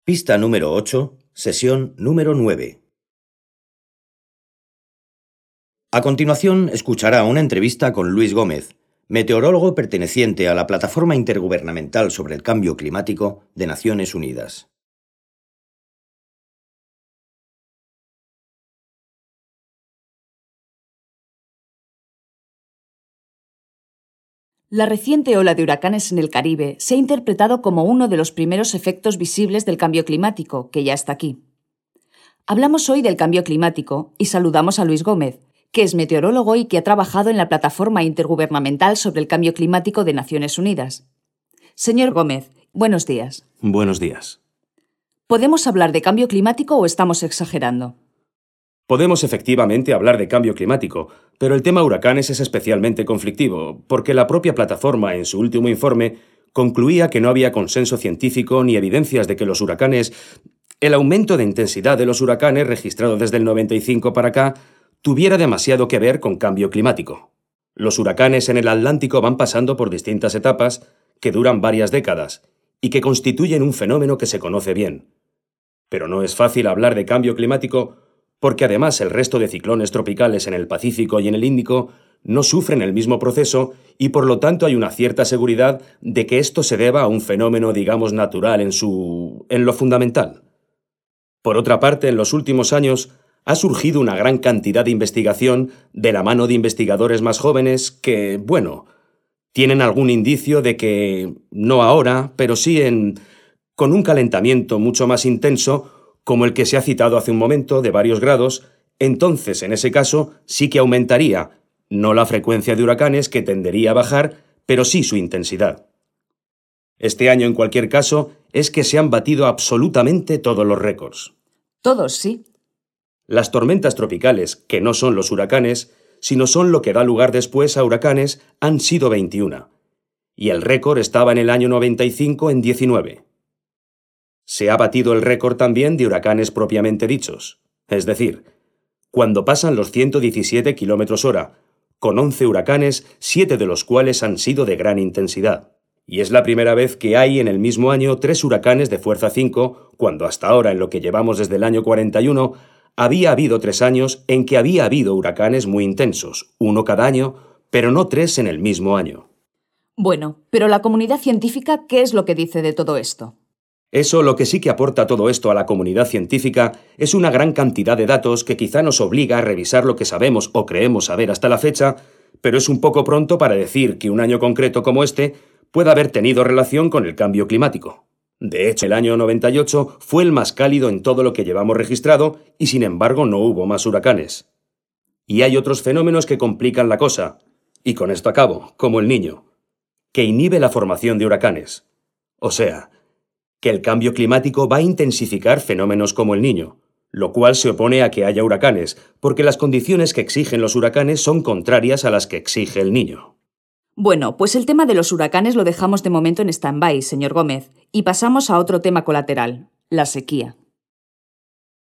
Pista número 8, sesión número 9. A continuación, escuchará una entrevista con Luis Gómez, meteorólogo perteneciente a la Plataforma Intergubernamental sobre el Cambio Climático de Naciones Unidas. La reciente ola de huracanes en el Caribe se ha interpretado como uno de los primeros efectos visibles del cambio climático, que ya está aquí. Hablamos hoy del cambio climático y saludamos a Luis Gómez, que es meteorólogo y que ha trabajado en la Plataforma Intergubernamental sobre el Cambio Climático de Naciones Unidas. Señor Gómez, buenos días. Buenos días. ¿Podemos hablar de cambio climático o estamos exagerando? Podemos efectivamente hablar de cambio climático, pero el tema huracanes es especialmente conflictivo, porque la propia plataforma, en su último informe, concluía que no había consenso científico ni evidencias de que los huracanes, el aumento de intensidad de los huracanes registrado desde el 95 para acá, tuviera demasiado que ver con cambio climático. Los huracanes en el Atlántico van pasando por distintas etapas que duran varias décadas y que constituyen un fenómeno que se conoce bien. Pero no es fácil hablar de cambio climático porque además el resto de ciclones tropicales en el Pacífico y en el Índico no sufren el mismo proceso y por lo tanto hay una cierta seguridad de que esto se deba a un fenómeno, digamos, natural en lo fundamental. Por otra parte, en los últimos años ha surgido una gran cantidad de investigación de la mano de investigadores más jóvenes que, bueno, tienen algún indicio de que, no ahora, pero sí con un calentamiento mucho más intenso, como el que se ha citado hace un momento, de varios grados, entonces, en ese caso, sí que aumentaría, no la frecuencia de huracanes, que tendería a bajar, pero sí su intensidad. Este año, en cualquier caso, es que se han batido absolutamente todos los récords. Todos, sí. Las tormentas tropicales, que no son los huracanes, sino son lo que da lugar después a huracanes, han sido 21. Y el récord estaba en el año 95 en 19. Se ha batido el récord también de huracanes propiamente dichos, es decir, cuando pasan los 117 km/h, con 11 huracanes, 7 de los cuales han sido de gran intensidad. Y es la primera vez que hay en el mismo año 3 huracanes de fuerza 5, cuando hasta ahora, en lo que llevamos desde el año 41, había habido 3 años en que había habido huracanes muy intensos, uno cada año, pero no 3 en el mismo año. Bueno, pero la comunidad científica, ¿qué es lo que dice de todo esto? Eso, lo que sí que aporta todo esto a la comunidad científica es una gran cantidad de datos que quizá nos obliga a revisar lo que sabemos o creemos saber hasta la fecha, pero es un poco pronto para decir que un año concreto como este pueda haber tenido relación con el cambio climático. De hecho, el año 98 fue el más cálido en todo lo que llevamos registrado y sin embargo no hubo más huracanes. Y hay otros fenómenos que complican la cosa, y con esto acabo, como el Niño, que inhibe la formación de huracanes. O sea, que el cambio climático va a intensificar fenómenos como el Niño, lo cual se opone a que haya huracanes, porque las condiciones que exigen los huracanes son contrarias a las que exige el Niño. Bueno, pues el tema de los huracanes lo dejamos de momento en stand-by, señor Gómez, y pasamos a otro tema colateral, la sequía.